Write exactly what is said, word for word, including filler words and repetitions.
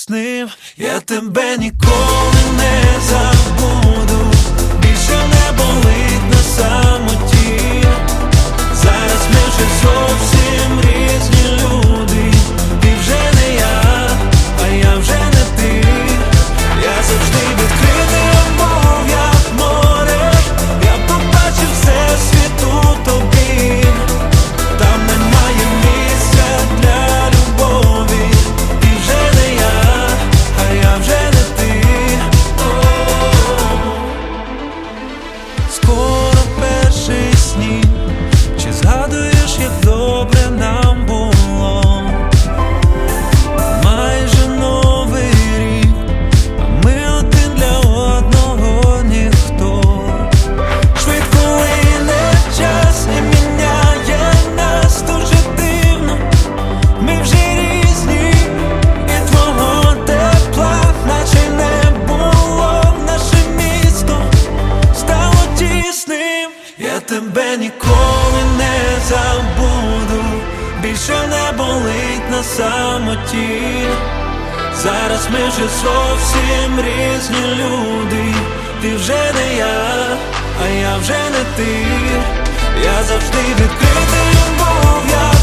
тісним. Я тебе ніколи не забуду, більше не болить на самоті. Зараз ми вже зовсім різні люди. Ти вже не я, а я вже не ти. Я завжди відкритий, мов як море. Я побачив все світ у тобі. Там немає місця для любові. Ти вже не я, а я вже не ти. О-о-о. Скоро перший сніг. Чи згадуєш, як добре нам було? Майже новий рік, а ми один для одного ніхто. Швидко лине час і міняє нас дуже дивно. Ми вже різні, і твого тепла наче не було. Наше місто стало тісним. Я тебе ніколи не забуду, більше не болить на самоті. Зараз ми вже зовсім різні люди. Ти вже не я, а я вже не ти. Я завжди відкритий, мов як